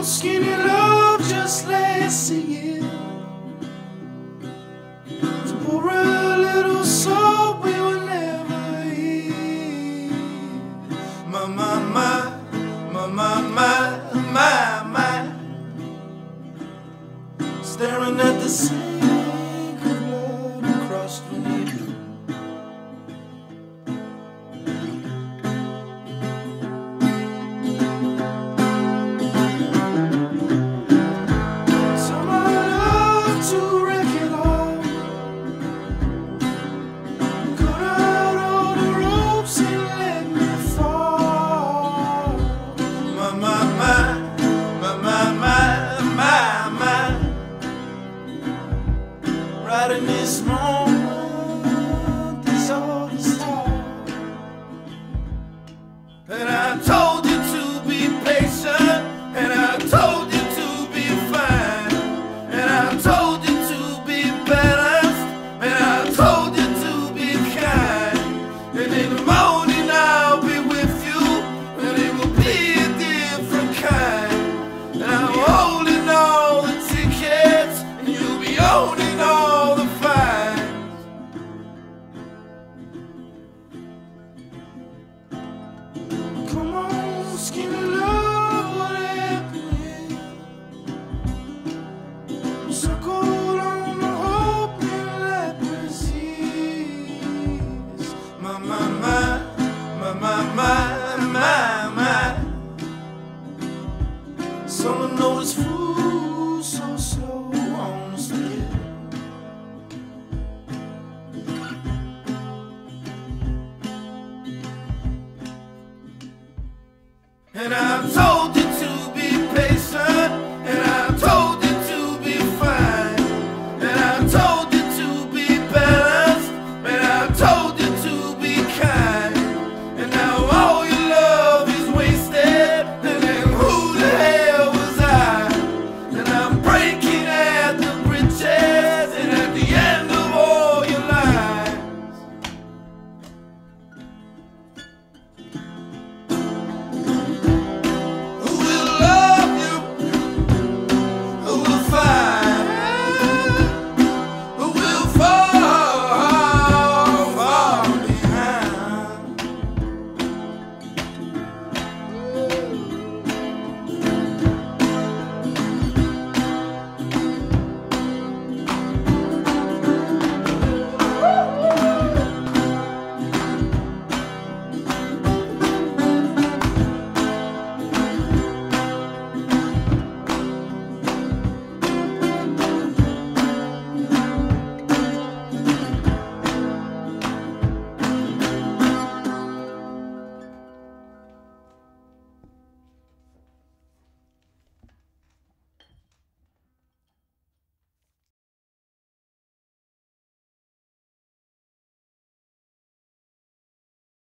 skinny love just last a year. To pour a little soul we will never hear. My, my, my, my, my, my, my, my. Staring at the sink of blood across the knee. Right in this moment, is all the start. And I told you to be patient, and I told you to be fine, and I told you to be balanced, and I told you to be kind. And in the morning I'll be with you, and it will be a different kind. And I'm holding all the tickets, and you'll be owning all the fines. Come on, skinny love, what happened? Circle on the hope that persists. My, my, my, my, my, my, my, my. Someone noticed food so slow on the stairs. And I told you